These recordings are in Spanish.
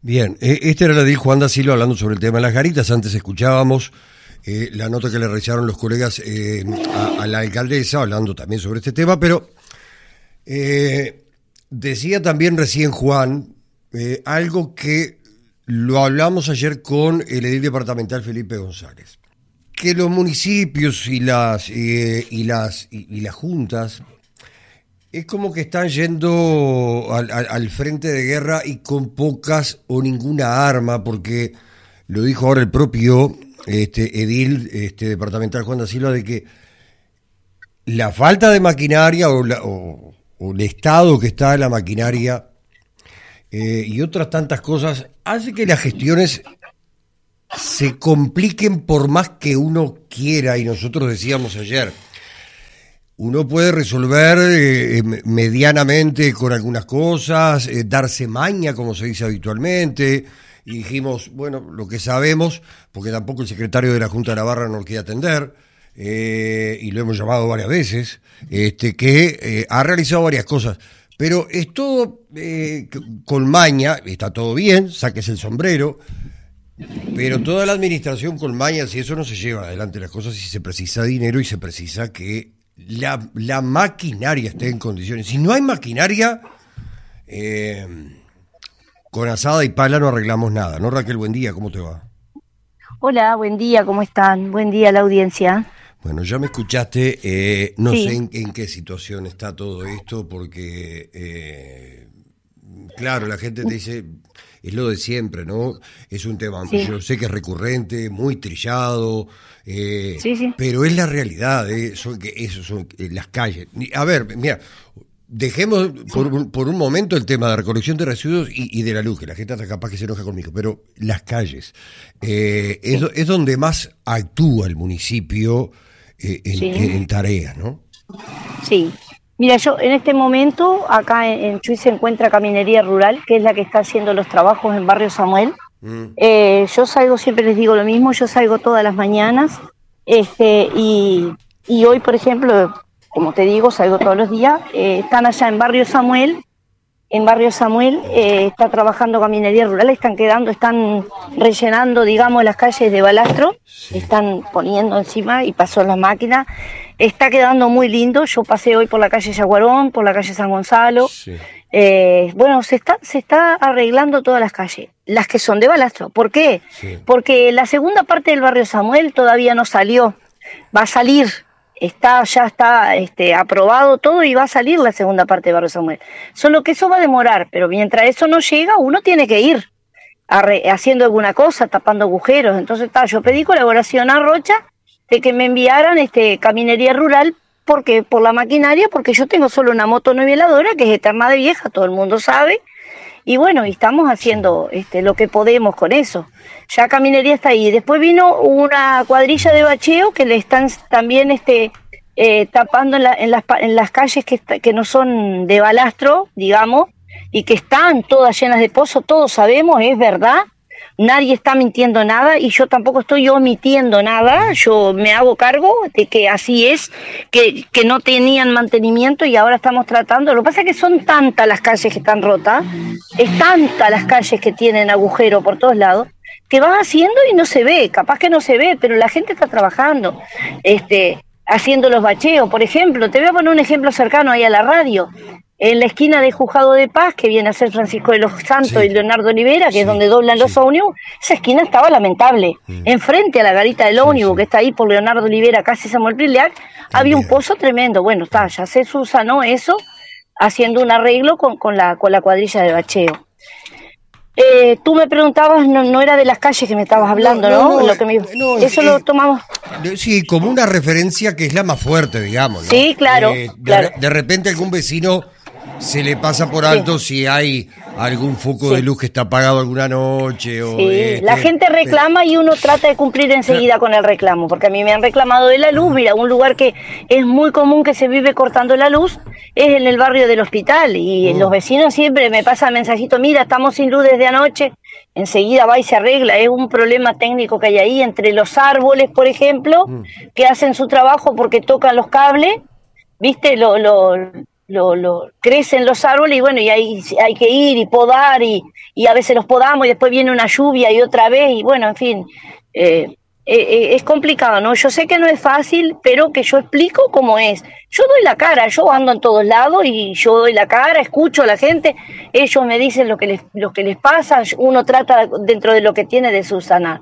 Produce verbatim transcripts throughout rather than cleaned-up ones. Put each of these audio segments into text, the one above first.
Bien, eh, esta era la de Juan da Silva hablando sobre el tema de las garitas. Antes escuchábamos eh, la nota que le realizaron los colegas eh, a, a la alcaldesa hablando también sobre este tema, pero eh, decía también recién Juan eh, algo que lo hablamos ayer con el edil departamental Felipe González, que los municipios y las eh, y las y, y las juntas es como que están yendo al, al, al frente de guerra y con pocas o ninguna arma, porque lo dijo ahora el propio este, edil este, departamental Juan da Silva, de que la falta de maquinaria o, la, o, o el estado que está en la maquinaria eh, y otras tantas cosas hace que las gestiones se compliquen por más que uno quiera. Y nosotros decíamos ayer, uno puede resolver eh, medianamente con algunas cosas, eh, darse maña, como se dice habitualmente, y dijimos, bueno, lo que sabemos, porque tampoco el secretario de la Junta de Navarra nos quiere atender, eh, y lo hemos llamado varias veces, este, que eh, ha realizado varias cosas, pero es todo eh, con maña, está todo bien, saques el sombrero, pero toda la administración con maña, si eso no se lleva adelante las cosas, si se precisa dinero y se precisa que La, la maquinaria esté en condiciones. Si no hay maquinaria, eh, con asada y pala no arreglamos nada, ¿no, Raquel? Buen día, ¿cómo te va? Hola, buen día, ¿cómo están? Buen día a la audiencia. Bueno, ya me escuchaste, eh, no Sí. sé en, en qué situación está todo esto, porque, eh, claro, la gente te dice, es lo de siempre, ¿no? Es un tema, Sí. yo sé que es recurrente, muy trillado, eh, Sí, sí. pero es la realidad, eh, son que eso son eh, las calles. A ver, mira, dejemos por, un- por un momento el tema de recolección de residuos y, y de la luz, que la gente está capaz que se enoja conmigo, pero las calles eh, es, do- es donde más actúa el municipio eh, en, Sí. en- en tareas, ¿no? Sí. Mira, yo en este momento acá en, en Chuy se encuentra Caminería Rural, que es la que está haciendo los trabajos en Barrio Samuel. Mm. Eh, yo salgo, siempre les digo lo mismo, yo salgo todas las mañanas, este, y, y hoy, por ejemplo, como te digo, salgo todos los días, eh, están allá en Barrio Samuel, en Barrio Samuel eh, está trabajando Caminería Rural, están quedando, están rellenando, digamos, las calles de balastro, Sí. están poniendo encima y pasó la máquina, está quedando muy lindo. Yo pasé hoy por la calle Yaguarón, por la calle San Gonzalo. Sí. Eh, bueno, se está, se está arreglando todas las calles, las que son de balastro. ¿Por qué? Sí. Porque la segunda parte del Barrio Samuel todavía no salió, va a salir, está, ya está este, aprobado todo y va a salir la segunda parte del Barrio Samuel. Solo que eso va a demorar, pero mientras eso no llega, uno tiene que ir arre- haciendo alguna cosa, tapando agujeros. Entonces, ta, yo pedí colaboración a Rocha de que me enviaran este Caminería Rural, porque por la maquinaria, porque yo tengo solo una moto niveladora que es eterna de vieja, todo el mundo sabe, y bueno, y estamos haciendo este lo que podemos con eso. Ya Caminería está ahí. Después vino una cuadrilla de bacheo que le están también este eh, tapando en, la- en las, pa- en las calles que, está- que no son de balastro, digamos, y que están todas llenas de pozos, todos sabemos, es verdad. Nadie está mintiendo nada y yo tampoco estoy omitiendo nada. Yo me hago cargo de que así es, que, que no tenían mantenimiento y ahora estamos tratando. Lo que pasa es que son tantas las calles que están rotas, es tantas las calles que tienen agujero por todos lados, que van haciendo y no se ve, capaz que no se ve, pero la gente está trabajando, este, haciendo los bacheos. Por ejemplo, te voy a poner un ejemplo cercano ahí a la radio. En la esquina de Juzgado de Paz, que viene a ser Francisco de los Santos Sí. y Leonardo Olivera, que Sí, es donde doblan los sí. ómnibus, esa esquina estaba lamentable. Mm. Enfrente a la garita del Sí, ómnibus, sí. que está ahí por Leonardo Olivera, casi Samuel Prileac, había un También. pozo tremendo. Bueno, está, ya se subsanó eso, haciendo un arreglo con, con, la, con la cuadrilla de bacheo. Eh, tú me preguntabas, no, no era de las calles que me estabas hablando, ¿no? no, no, Lo que me- no, eso eh, lo tomamos. Sí, como una referencia que es la más fuerte, digamos, ¿no? Sí, claro, Eh, de, claro. de repente algún vecino se le pasa por alto si hay algún foco Sí. de luz que está apagado alguna noche o Sí, este, la gente reclama y uno trata de cumplir enseguida con el reclamo, porque a mí me han reclamado de la luz. Mira, un lugar que es muy común que se vive cortando la luz es en el barrio del Hospital, y Mm. los vecinos siempre me pasan mensajito: mira, estamos sin luz desde anoche. Enseguida va y se arregla. Es un problema técnico que hay ahí entre los árboles, por ejemplo, Mm. que hacen su trabajo porque tocan los cables, viste, lo, lo, lo, lo crecen los árboles, y bueno, y hay, hay que ir y podar y, y a veces los podamos y después viene una lluvia y otra vez, y bueno, en fin, eh, eh, es complicado, ¿no? Yo sé que no es fácil, pero que yo explico cómo es. Yo doy la cara, yo ando en todos lados y yo doy la cara, escucho a la gente, ellos me dicen lo que les, lo que les pasa, uno trata dentro de lo que tiene de subsanar.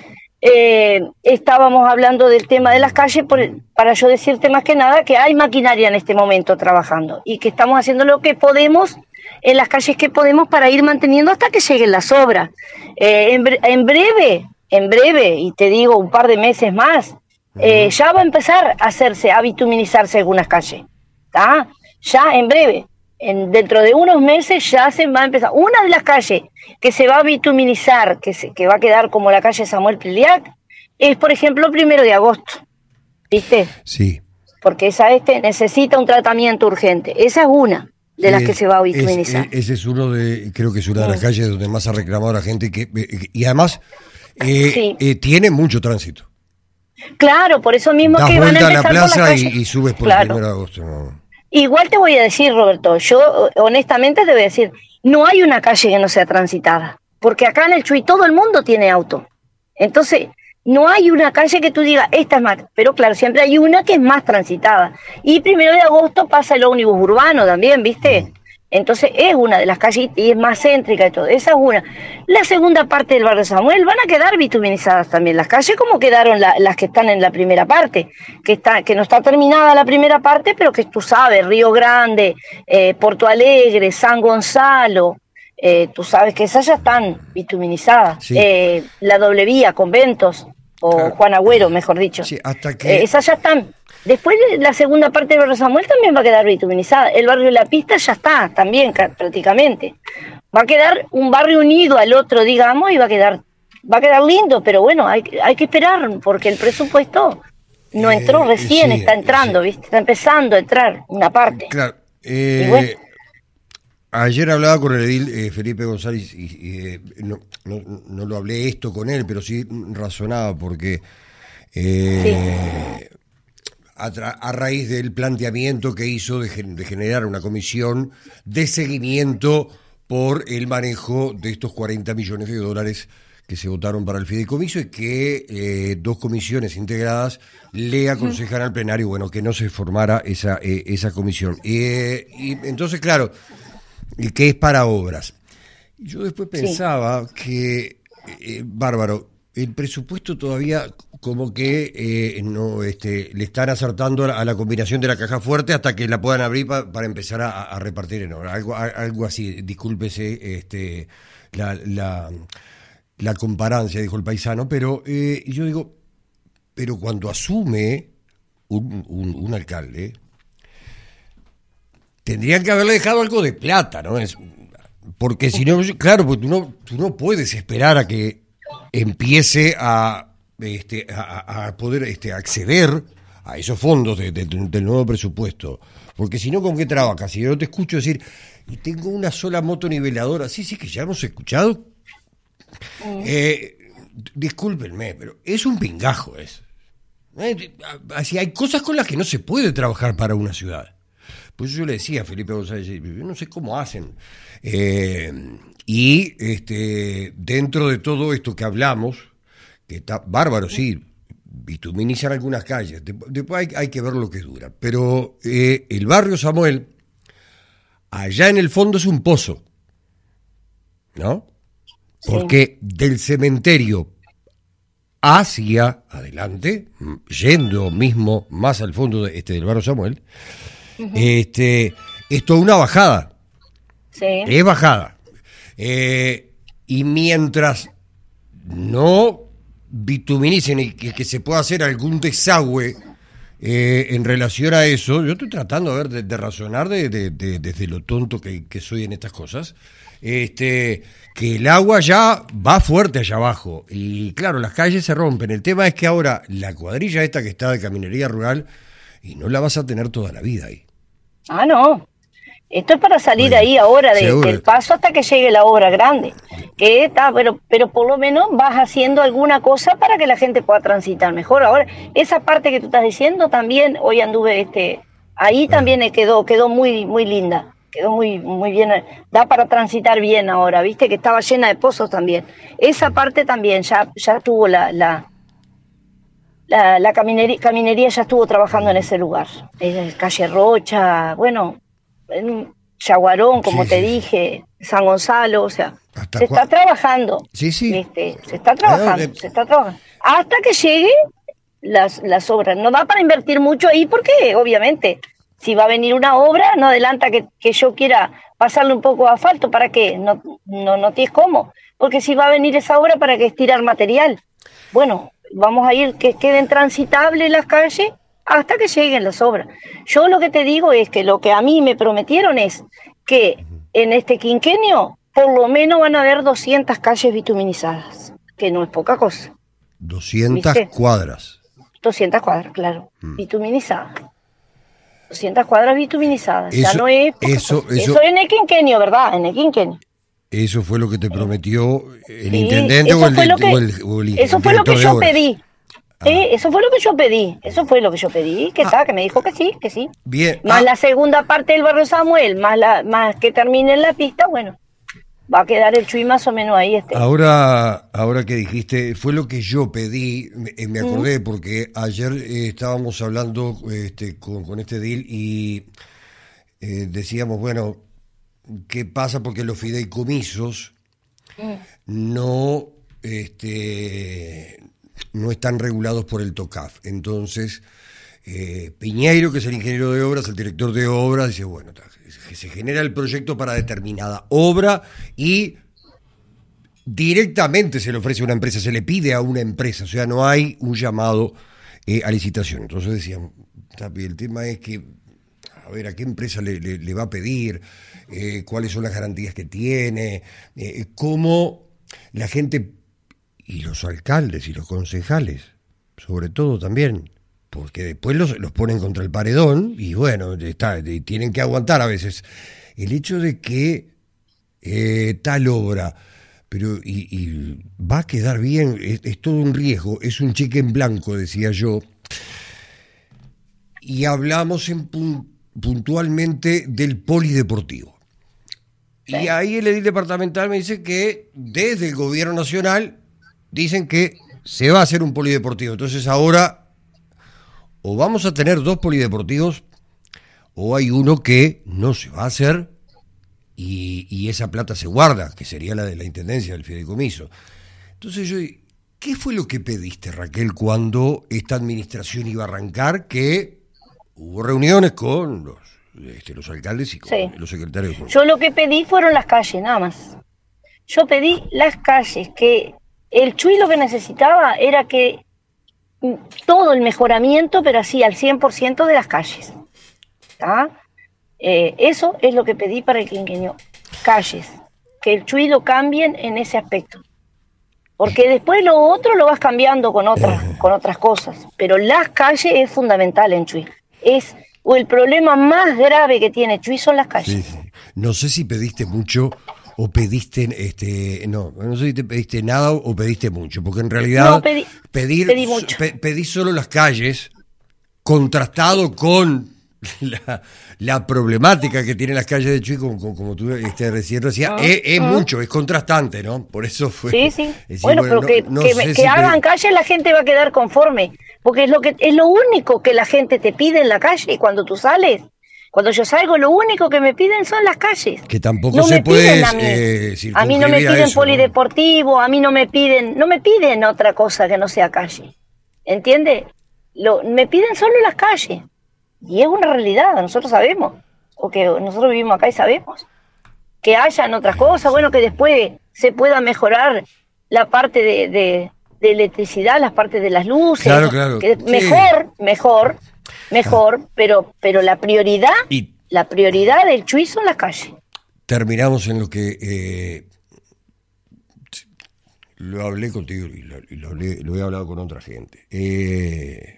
Eh, estábamos hablando del tema de las calles por, para yo decirte más que nada que hay maquinaria en este momento trabajando y que estamos haciendo lo que podemos en las calles que podemos para ir manteniendo hasta que lleguen las obras. Eh, en, bre en breve, en breve, y te digo un par de meses más, eh, ya va a empezar a hacerse, a bituminizarse algunas calles, ¿tá? Ya en breve, en, dentro de unos meses ya se va a empezar. Una de las calles que se va a bituminizar, que, se, que va a quedar como la calle Samuel Priliac, es por ejemplo primero de agosto, ¿viste? Sí. Porque esa este necesita un tratamiento urgente, esa es una de las es, que se va a bituminizar. Es, ese es uno de, creo que es una de las calles donde más ha reclamado la gente, que y además eh, sí. eh, tiene mucho tránsito. Claro, por eso mismo das que van a empezar a la plaza por la y, y subes por claro. el primero de agosto. No. Igual te voy a decir, Roberto, yo honestamente te voy a decir, no hay una calle que no sea transitada, porque acá en el Chuy todo el mundo tiene auto. Entonces, no hay una calle que tú digas, esta es más, pero claro, siempre hay una que es más transitada. Y primero de agosto pasa el ómnibus urbano también, ¿viste? Entonces es una de las calles y es más céntrica y todo, esa es una. La segunda parte del barrio Samuel van a quedar bituminizadas también las calles como quedaron la, las que están en la primera parte, que está que no está terminada la primera parte, pero que tú sabes, Río Grande, eh, Porto Alegre, San Gonzalo, eh, tú sabes que esas ya están bituminizadas. Sí. Eh, la doble vía, Conventos, o claro. Juan Agüero, mejor dicho. Sí, hasta que... eh, esas ya están. Después la segunda parte del barrio Samuel también va a quedar bituminizada. El barrio de La Pista ya está, también prácticamente. Va a quedar un barrio unido al otro, digamos, y va a quedar va a quedar lindo, pero bueno, hay, hay que esperar, porque el presupuesto no entró eh, recién, sí, está entrando, sí. ¿Viste? Está empezando a entrar una parte. Claro. Eh, bueno. Ayer hablaba con el edil eh, Felipe González y, y eh, no, no, no lo hablé esto con él, pero sí razonaba porque... Eh, sí. A, a raíz del planteamiento que hizo de, de generar una comisión de seguimiento por el manejo de estos cuarenta millones de dólares que se votaron para el fideicomiso y que eh, dos comisiones integradas le aconsejan al plenario, bueno, que no se formara esa, eh, esa comisión. Eh, y entonces, claro, ¿qué es para obras? Yo después pensaba sí. que, eh, bárbaro, el presupuesto todavía como que eh, no este, le están acertando a la combinación de la caja fuerte hasta que la puedan abrir pa, para empezar a, a repartir en obra. Algo, algo así, discúlpese este, la, la, la comparancia, dijo el paisano, pero eh, yo digo, pero cuando asume un, un, un alcalde, tendrían que haberle dejado algo de plata, ¿no? Es, porque si no, claro, pues tú no, tú no puedes esperar a que empiece a... Este, a, a poder este, acceder a esos fondos de, de, del nuevo presupuesto, porque si no, ¿con qué trabajas? Si yo no te escucho decir, y tengo una sola moto niveladora, sí, sí, que ya hemos escuchado, mm. eh, discúlpenme, pero es un pingajo eso. Eh, así hay cosas con las que no se puede trabajar para una ciudad. Pues yo le decía a Felipe González, yo no sé cómo hacen. Eh, y este, dentro de todo esto que hablamos, que está bárbaro, sí, bituminizar algunas calles, después hay, hay que ver lo que dura, pero eh, el barrio Samuel, allá en el fondo es un pozo, ¿no? Porque sí. Del cementerio hacia adelante, yendo mismo más al fondo de, este, del barrio Samuel, uh-huh. este, es toda una bajada, sí. Es bajada, eh, y mientras no bituminicen y que, que se pueda hacer algún desagüe eh, en relación a eso, yo estoy tratando a ver de, de razonar de, de, de, desde lo tonto que, que soy en estas cosas, este, que el agua ya va fuerte allá abajo y claro, las calles se rompen. El tema es que ahora la cuadrilla esta que está de caminería rural y no la vas a tener toda la vida ahí. Ah, no. Esto es para salir bueno, ahí ahora de, del paso hasta que llegue la obra grande, que está, pero, pero por lo menos vas haciendo alguna cosa para que la gente pueda transitar mejor. Ahora, esa parte que tú estás diciendo también, hoy anduve, este, ahí también quedó, quedó muy, muy linda, quedó muy, muy bien, da para transitar bien ahora, viste que estaba llena de pozos también. Esa parte también, ya, ya tuvo la, la, la, la caminería, caminería ya estuvo trabajando en ese lugar. Eh, calle Rocha, bueno, en Yaguarón, como Sí, te sí, sí. dije, San Gonzalo, o sea, ¿Hasta se cua- está trabajando, Sí, sí. ¿viste? Se está trabajando, Ah, eh, se está trabajando. Hasta que llegue las, las obras. No da para invertir mucho ahí porque, obviamente, si va a venir una obra, no adelanta que, que yo quiera pasarle un poco de asfalto. ¿Para qué? No, no, no tienes cómo. Porque si va a venir esa obra, ¿para qué estirar material? Bueno, vamos a ir que queden transitables las calles hasta que lleguen las obras. Yo lo que te digo es que lo que a mí me prometieron es que en este quinquenio por lo menos van a haber doscientas calles bituminizadas, que no es poca cosa. doscientas ¿Viste? cuadras. doscientas cuadras, claro, bituminizadas. doscientas cuadras bituminizadas, ya Eso, no es poca eso, cosa. eso, Eso en el quinquenio, ¿verdad? En el quinquenio. eso fue lo que te prometió el Sí, intendente eso o el, fue de- lo que, o el, o el eso fue lo director que de yo obras. pedí. Eh, eso fue lo que yo pedí, eso fue lo que yo pedí, que Ah. está, que me dijo que sí, que sí. Bien. Más Ah, la segunda parte del barrio Samuel, más la, más que termine en la pista, bueno, va a quedar el Chuy más o menos ahí este. Ahora, ahora que dijiste, fue lo que yo pedí, me, eh, me acordé porque ayer eh, estábamos hablando este, con, con este deal y eh, decíamos, bueno, ¿qué pasa? Porque los fideicomisos no, este, no están regulados por el TOCAF. Entonces, eh, Piñeiro, que es el ingeniero de obras, el director de obras, dice, bueno, ta, que se genera el proyecto para determinada obra y directamente se le ofrece a una empresa, se le pide a una empresa, o sea, no hay un llamado eh, a licitación. Entonces decían, Tapi, el tema es que, a ver, ¿a qué empresa le, le, le va a pedir? Eh, ¿Cuáles son las garantías que tiene? Eh, ¿Cómo la gente y los alcaldes y los concejales, sobre todo también, porque después los, los ponen contra el paredón y bueno, está, y tienen que aguantar a veces el hecho de que eh, tal obra, pero y, y va a quedar bien, es, es todo un riesgo, es un cheque en blanco, decía yo, y hablamos en pun, puntualmente del polideportivo. Sí. Y ahí el edil departamental me dice que desde el gobierno nacional dicen que se va a hacer un polideportivo. Entonces ahora o vamos a tener dos polideportivos o hay uno que no se va a hacer y, y esa plata se guarda, que sería la de la intendencia del fideicomiso. Entonces yo, ¿qué fue lo que pediste, Raquel, cuando esta administración iba a arrancar? Que hubo reuniones con los, este, los alcaldes y con sí. los secretarios. Yo lo que pedí fueron las calles, nada más. Yo pedí las calles, que el Chuy lo que necesitaba era que todo el mejoramiento, pero así al cien por ciento de las calles. ¿Tá? Eh, eso es lo que pedí para el quinquenio. Calles. Que el Chuy lo cambien en ese aspecto. Porque después lo otro lo vas cambiando con otras, con otras cosas. Pero las calles es fundamental en Chuy. Es o el problema más grave que tiene Chuy son las calles. Sí, sí. No sé si pediste mucho o pediste, este, no, no sé si te pediste nada o pediste mucho, porque en realidad no, pedí, pedir, pedí mucho. Pe, pedí solo las calles, contrastado con la, la problemática que tienen las calles de Chuy, como, como, como tú este, recién decías, uh, es, es uh. mucho, es contrastante, ¿no? Por eso fue. Sí, sí. Decir, bueno, bueno, pero no, que, no que, que si hagan pedí... calles, la gente va a quedar conforme, porque es lo que es lo único que la gente te pide en la calle cuando tú sales. Cuando yo salgo, lo único que me piden son las calles. Que tampoco no se me puede a mí. Eh, a mí no me piden eso, polideportivo, ¿no? A mí no me piden, no me piden otra cosa que no sea calle. ¿Entiende? Lo, me piden solo las calles. Y es una realidad, nosotros sabemos. Porque nosotros vivimos acá y sabemos. Que hayan otras cosas, bueno, que después se pueda mejorar la parte de, de, de electricidad, las partes de las luces. Claro, claro. Que mejor, sí. mejor. Mejor, pero pero la prioridad, y la prioridad del Chuy son las calles. Terminamos en lo que eh, lo hablé contigo y lo, y lo, hablé, lo he hablado con otra gente. Eh,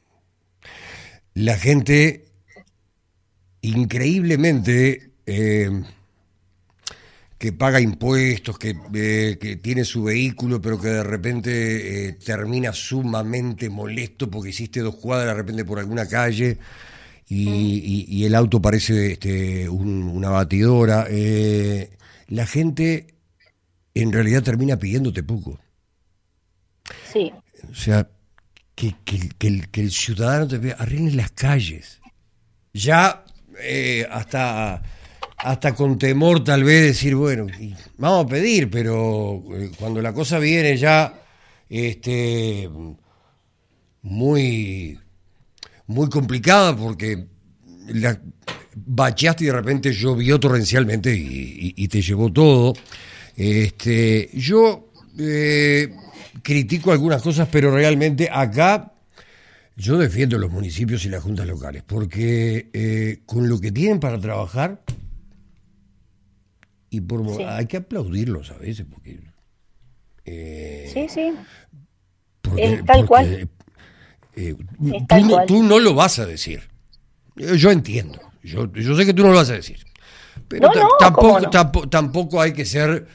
la gente increíblemente eh, que paga impuestos, que, eh, que tiene su vehículo, pero que de repente eh, termina sumamente molesto porque hiciste dos cuadras de repente por alguna calle y, y, y el auto parece este, un, una batidora, eh, la gente en realidad termina pidiéndote poco. Sí. O sea, que, que, que, el, que el ciudadano te vea, arreglen las calles. Ya eh, hasta, hasta con temor tal vez decir, bueno, vamos a pedir, pero eh, cuando la cosa viene ya este, muy, muy complicada porque la bacheaste y de repente llovió torrencialmente y, y, y te llevó todo. Este, yo eh, critico algunas cosas, pero realmente acá yo defiendo los municipios y las juntas locales, porque eh, con lo que tienen para trabajar, y por sí. hay que aplaudirlos a veces, porque... Eh, sí, sí. Porque, es tal porque, cual. Eh, es tal tú, cual. Tú no lo vas a decir. Yo, yo entiendo. Yo, yo sé que tú no lo vas a decir. Pero no, no, tampoco, no? tampoco, tampoco hay que ser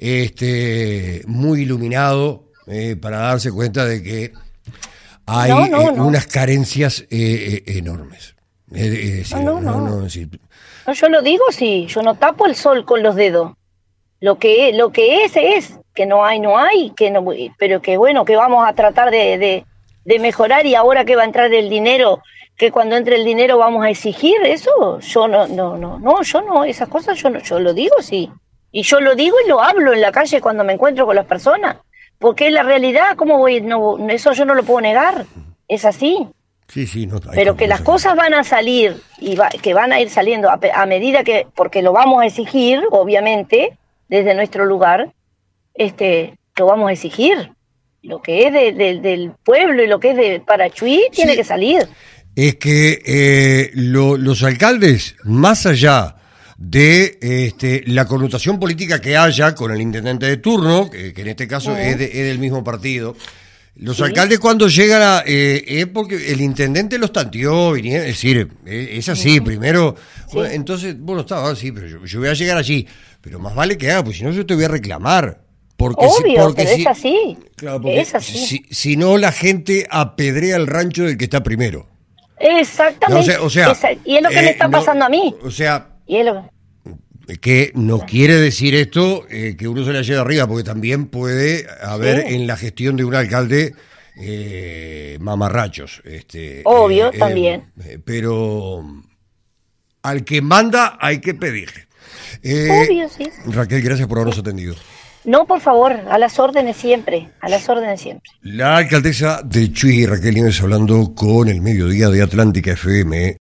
este, muy iluminado eh, para darse cuenta de que hay no, no, eh, no. unas carencias eh, eh, enormes. Es decir, no, no, no. no, no decir... no, yo lo digo, sí, yo no tapo el sol con los dedos. Lo que, lo que es, es, que no hay, no hay, que no, pero que bueno, que vamos a tratar de, de, de mejorar y ahora que va a entrar el dinero, que cuando entre el dinero vamos a exigir eso, yo no, no, no, no, yo no, esas cosas yo no, yo lo digo, sí. Y yo lo digo y lo hablo en la calle cuando me encuentro con las personas. Porque es la realidad, ¿cómo voy? No, eso yo no lo puedo negar, es así. Sí, sí, no, pero que las cosas van a salir y va, que van a ir saliendo a, a medida que, porque lo vamos a exigir, obviamente, desde nuestro lugar, este, lo vamos a exigir. Lo que es de, de, del pueblo y lo que es de Parachuí tiene sí, que salir. Es que eh, lo, los alcaldes, más allá de este, la connotación política que haya con el intendente de turno, que, que en este caso uh-huh. es, de, es del mismo partido, los sí. alcaldes cuando llegan a... Eh, es porque el intendente los tanteó, vinieron, es decir, es, es así, uh-huh. primero... Sí. Bueno, entonces, bueno, estaba así, pero yo, yo voy a llegar allí, pero más vale que haga, pues si no yo te voy a reclamar. Porque Obvio, si, porque pero si, es así, claro, porque es así. Si, si no, la gente apedrea el rancho del que está primero. Exactamente, no, o sea, o sea, Esa, y es lo que eh, me está pasando no, a mí. O sea... Y es lo... que no quiere decir esto eh, que uno se la lleve arriba, porque también puede haber sí. en la gestión de un alcalde eh, mamarrachos. Este, Obvio, eh, también. Eh, pero al que manda hay que pedirle. Eh, Obvio, sí. Raquel, gracias por habernos atendido. No, por favor, a las órdenes siempre, a las órdenes siempre. La alcaldesa de Chuy, Raquel Nieves, hablando con El Mediodía de Atlántica F M.